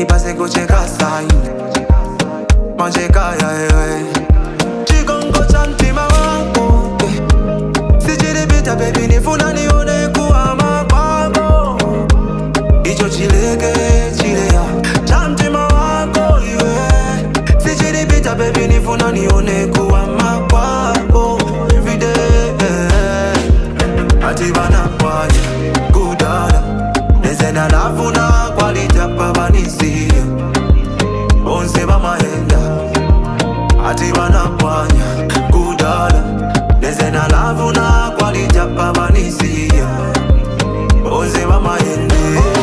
pase kucheka sign Mancheka Chikongo chantima wako Sichiripita baby nifuna nione kuwa mapambo Icho chileke chilea chantima wako Sichiripita baby nifuna nione kuwa mapambo Everyday Atibana kwanya Kudala Nezena lafuna Kwalita pabanisi Onse bamaenda Atibana kwanya Kudala Nezena lafuna Kwalita pabanisi Onse bamaenda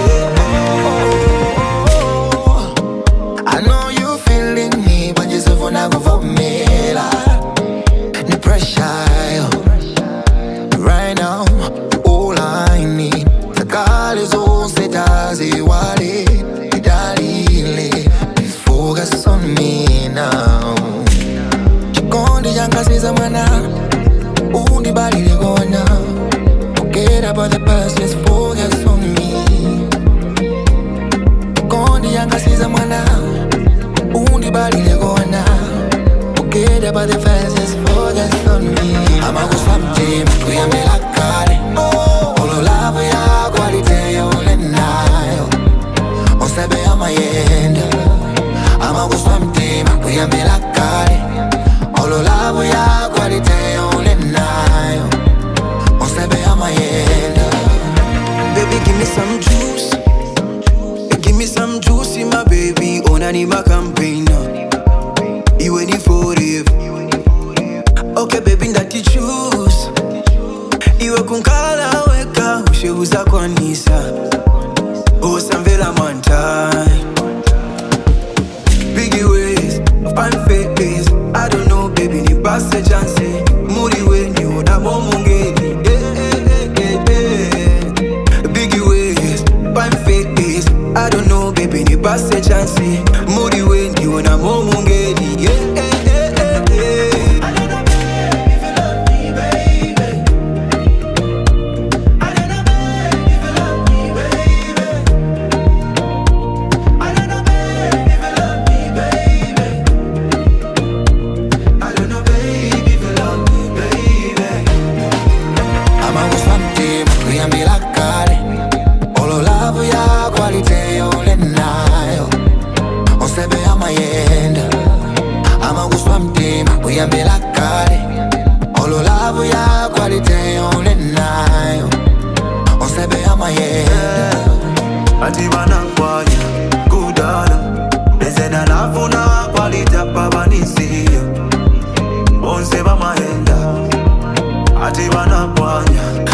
I know you feeling me But you still wanna go for me The pressure right now, all I need the call is all set as it was it please focus on me now. Chikondi yanga siza mana undi bali le go now. Forget about the past, just focus on me. Chikondi yanga siza mana undi bali le go now. Forget about the past, just focus on me. I'm a go swam kuyambe la kare Olo lava ya qualite ole nayo Osebe ya mayenda Ama kuswam tima kuyambe la kare Olo lava ya qualite ole nayo Osebe ya mayenda Baby give me some juice Give me some juice my baby Onani ma campaign Iwe ni forever Okay baby ndati choose Iwe kunkala weka usheuza kwa nisa Osamvela mantai Biggie ways, fine face I don't know baby ni passe chance Muri we ni una momungeli Biggie ways, fine face I don't know baby ni passe chance Muri we ni una momungeli Kuyambe la kare Olo lava ya qualite ole nayo Osebe ya mayenda Atibana kwanya Kudala Nezena lafuna Kwalita pabanisi Onse bamaenda Atibana kwanya